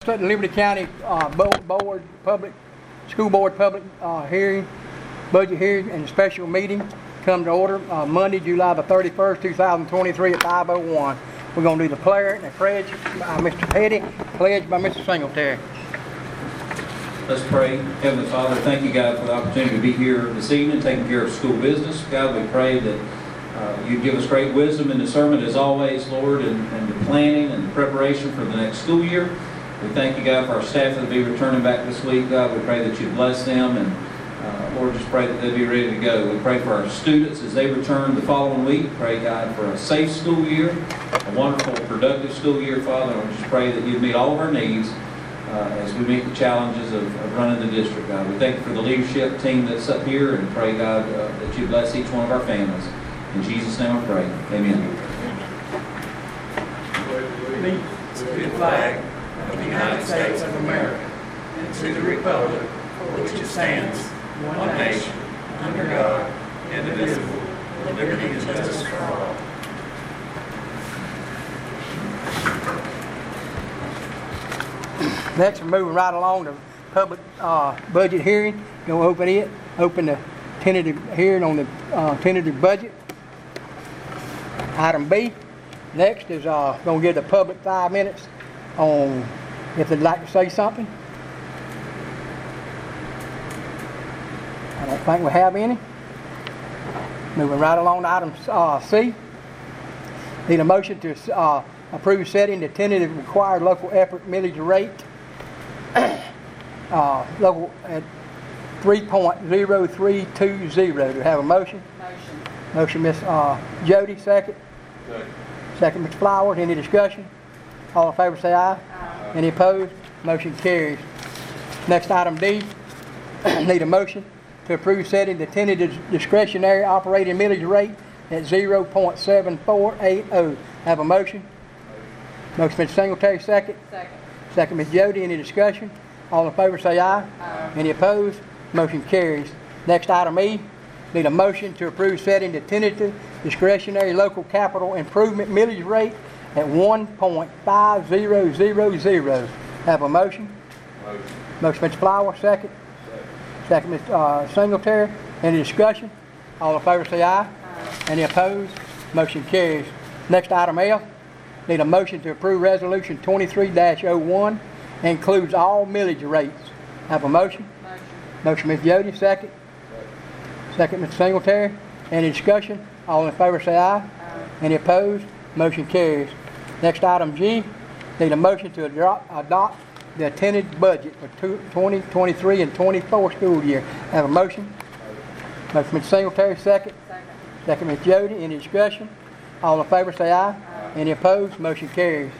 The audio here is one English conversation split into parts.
the Liberty County School Board public hearing, budget hearing and special meeting come to order Monday, July the 31st, 2023 at 5:01. We're going to do the prayer and the pledge by Mr. Petty, pledge by Mr. Singletary. Let's pray. Heavenly Father, thank you, God, for the opportunity to be here this evening, taking care of school business. God, we pray that you give us great wisdom in discernment as always, Lord, and the planning and the preparation for the next school year. We thank you, God, for our staff that will be returning back this week. God, we pray that you bless them, and Lord, just pray that they'll be ready to go. We pray for our students as they return the following week. Pray, God, for a safe school year, a wonderful, productive school year, Father. And we just pray that you'd meet all of our needs as we meet the challenges of running the district, God. We thank you for the leadership team that's up here, and pray, God, that you bless each one of our families. In Jesus' name I pray. Amen. To the flag of the United States of America, and to the republic for which it stands, one nation, under God, indivisible, with liberty and justice for all. Next, we're moving right along to public budget hearing. Going to open the tentative hearing on the tentative budget. Item B. Next is going to give the public 5 minutes on if they'd like to say something. I don't think we have any. Moving right along to item C. Need a motion to approve setting the tentative required local effort millage rate local at 3.0320. Do we have a motion? Motion, Miss Jody, second. Second, Mr. Flowers. Any discussion? All in favor say aye. Aye. Any opposed? Motion carries. Next, item D. Need a motion to approve setting the tentative discretionary operating millage rate at 0.7480. Have a motion? Motion, Mr. Singletary, second. Second, Ms. Jody. Any discussion? All in favor say aye. Aye. Any opposed? Motion carries. Next, item E. Need a motion to approve setting the tentative discretionary local capital improvement millage rate at 1.5000. Have a motion? Motion, Mr. Flower, second. Second, Mr. Singletary. Any discussion? All in favor say aye. Aye. Any opposed? Motion carries. Next, item F. Need a motion to approve resolution 23-01. Includes all millage rates. Have a motion? Motion, Ms. Jody, second. Second, Mr. Singletary. Any discussion? All in favor say aye. Aye. Any opposed? Motion carries. Next, item G. Need a motion to adopt the tentative budget for 2023 and 24 school year. Have a motion? Motion, Mr. Singletary, second. Second, Ms. Jody. Any discussion? All in favor say aye. Aye. Any opposed? Motion carries.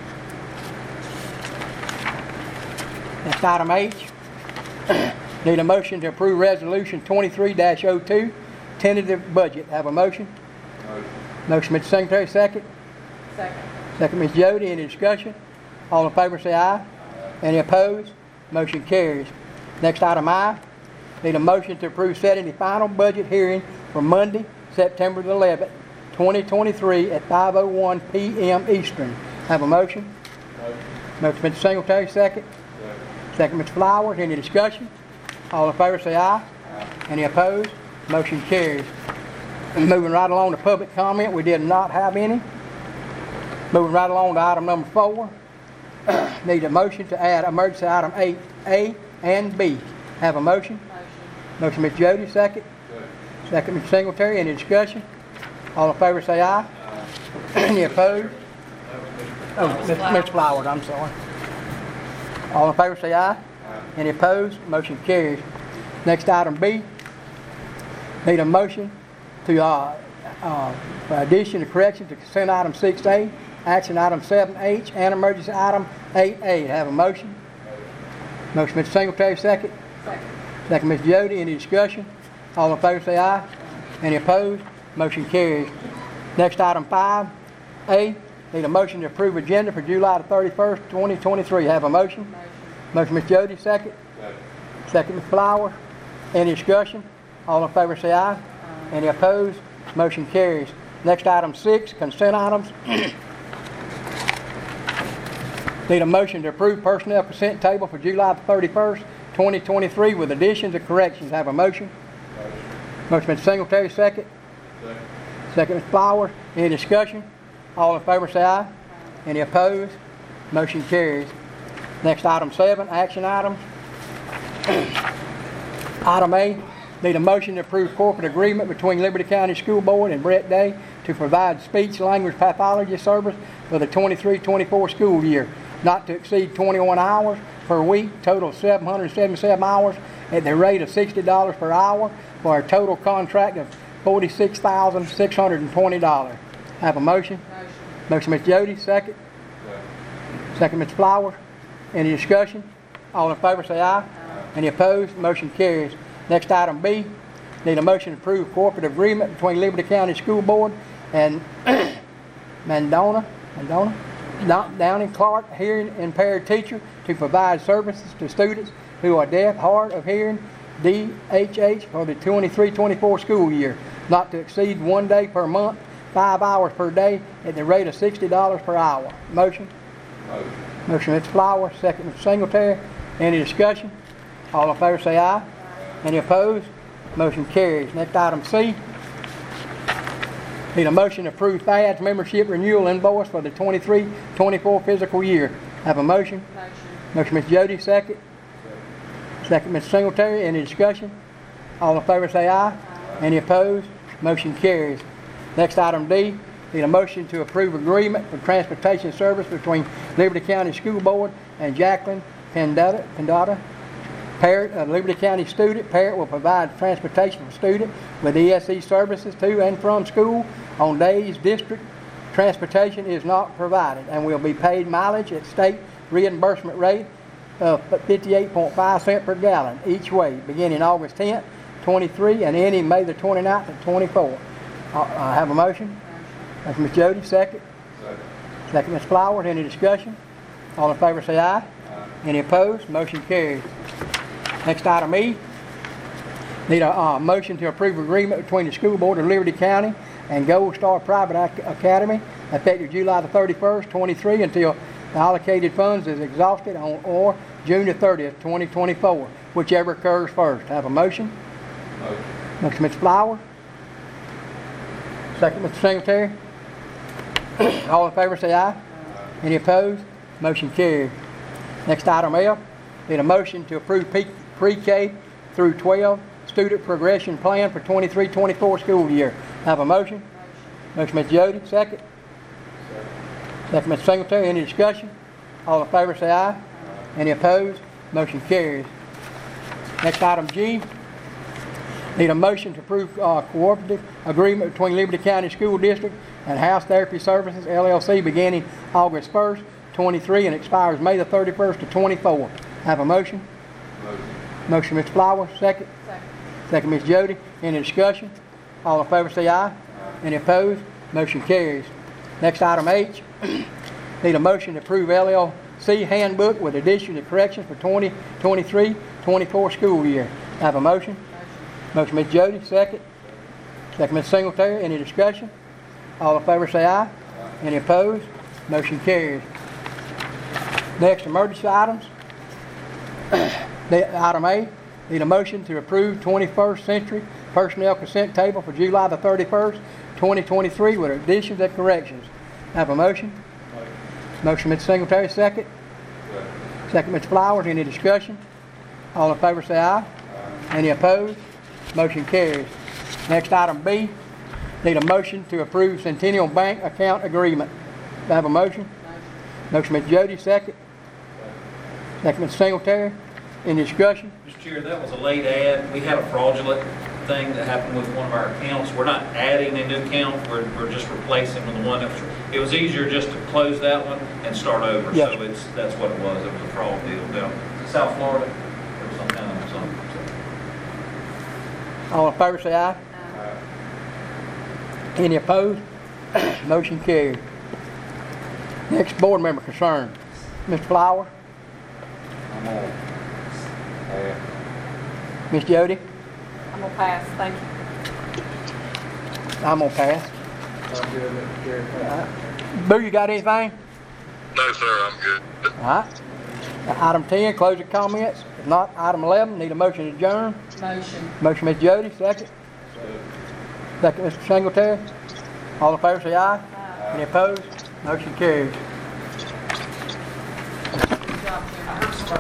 Next, item H. Need a motion to approve resolution 23-02, tentative budget. Have a motion? Motion, Mr. Secretary, second. Second, Ms. Jody. Any discussion? All in favor say aye. Aye. Any opposed? Motion carries. Next, item I. Need a motion to approve setting the final budget hearing for Monday, September the 11th, 2023 at 5:01 p.m. Eastern. Have a motion? Motion, Mr. Singletary, second. Second, Mr. Flowers. Any discussion? All in favor say aye. Aye. Any opposed? Motion carries. Moving right along to public comment. We did not have any. Moving right along to item number 4. Need a motion to add emergency item 8A and B. Have a motion? Motion, Ms. Jody, second. Second, Mr. Singletary. Any discussion? All in favor say aye. Aye. Any opposed? Oh, Mr. Flowers, I'm sorry. All in favor say aye. Aye. Any opposed? Motion carries. Next, item B. Need a motion to for addition or correction to consent item 6A, action item 7H, and emergency item 8A. Have a motion? Motion, Mr. Singletary, second. Second, Ms. Jody. Any discussion? All in favor say aye. Aye. Any opposed? Motion carries. Next, item 5A. Need a motion to approve agenda for July the 31st, 2023. Have a motion? Motion, Ms. Jody, second. Second, Ms. Flowers. Any discussion? All in favor say aye. Aye. Any opposed? Motion carries. Next, item 6, consent items. Need a motion to approve personnel consent table for July 31st, 2023 with additions and corrections. Have a motion? Motion Mr. Singletary, second. Second Mr. Flowers. Any discussion? All in favor say aye. Any opposed? Motion carries. Next, item 7, action items. Item A, need a motion to approve corporate agreement between Liberty County School Board and Brett Day to provide speech-language pathology service for the 23-24 school year, not to exceed 21 hours per week, total 777 hours at the rate of $60 per hour for a total contract of $46,620. Have a motion? Motion Ms. Jody, second. Second Mr. Flowers. Any discussion? All in favor say aye. Any opposed? Motion carries. Next, item B, need a motion to approve corporate agreement between Liberty County School Board and Downing Clark, hearing impaired teacher, to provide services to students who are deaf, hard of hearing, DHH, for the 23-24 school year, not to exceed 1 day per month, 5 hours per day, at the rate of $60 per hour. Motion? Motion Mr. Flowers, second Mr. Singletary. Any discussion? All in favor say aye. Any opposed? Motion carries. Next, item C. Need a motion to approve FAD's membership renewal invoice for the 23-24 physical year. Have a motion? Motion Ms. Jody, second. Second Mr. Singletary. Any discussion? All in favor say aye. Any opposed? Motion carries. Next, item D. Need a motion to approve agreement for transportation service between Liberty County School Board and Jacqueline Pendata. Parent, a Liberty County student. Parent will provide transportation for student with ESE services to and from school on days district transportation is not provided, and will be paid mileage at state reimbursement rate of 58.5 cents per gallon each way, beginning August 10th, 23, and ending May the 29th of 24. I have a motion. That's Ms. Jody, second. Second Ms. Flowers. Any discussion? All in favor say aye. Any opposed? Motion carries. Next, item E. Need a motion to approve agreement between the School Board of Liberty County and Gold Star Private Academy effective July the 31st, 23 until the allocated funds is exhausted on or June the 30th, 2024, whichever occurs first. Have a motion? Motion Mr. Flowers. Second Mr. Secretary. All in favor say aye. Any opposed? Motion carried. Next, item F. Need a motion to approve pre-K through 12 student progression plan for 23-24 school year. Have a motion? Motion Ms. Jody, second. Second Mr. Singletary. Any discussion? All in favor say aye. Any opposed? Motion carries. Next, item G. Need a motion to approve cooperative agreement between Liberty County School District and House Therapy Services, LLC, beginning August 1st, 23, and expires May the 31st of 24. Have a motion? Motion Mr. Flowers, second. Second Ms. Jody. Any discussion? All in favor say aye. Any opposed? Motion carries. Next, item H. Need a motion to approve LLC handbook with additions and corrections for 2023-24 school year. Have a motion? Motion Ms. Jody, second. Second Ms. Singletary. Any discussion? All in favor say aye. Any opposed? Motion carries. Next, emergency items. Item A, need a motion to approve 21st Century personnel consent table for July the 31st, 2023 with additions and corrections. Have a motion? Motion Mr. Singletary, second. Second Mr. Flowers. Any discussion? All in favor say aye. Any opposed? Motion carries. Next, item B, need a motion to approve Centennial Bank account agreement. Do I have a motion? Motion Ms. Jody, second. Second Mr. Singletary. Any discussion? Mr. Chair, that was a late add. We had a fraudulent thing that happened with one of our accounts. We're not adding a new account. We're just replacing the one that was. It was easier just to close that one and start over. Yes. So that's what it was. It was a fraud deal down in South Florida. There was some kind of something. All in favor say aye. Any opposed? Motion carried. Next, board member concern. Mr. Flower. I'm on. Ms. Jody. I'm gonna pass, thank you. I'm gonna pass. I'm good, Mr. Chair. Boo, you got anything? No, sir, I'm good. All right. Item 10, closing comments. If not, item 11, need a motion to adjourn. Motion. Motion, Ms. Jody, second. Second, Mr. Singletary. All in favor, say aye. Any opposed? Motion carries.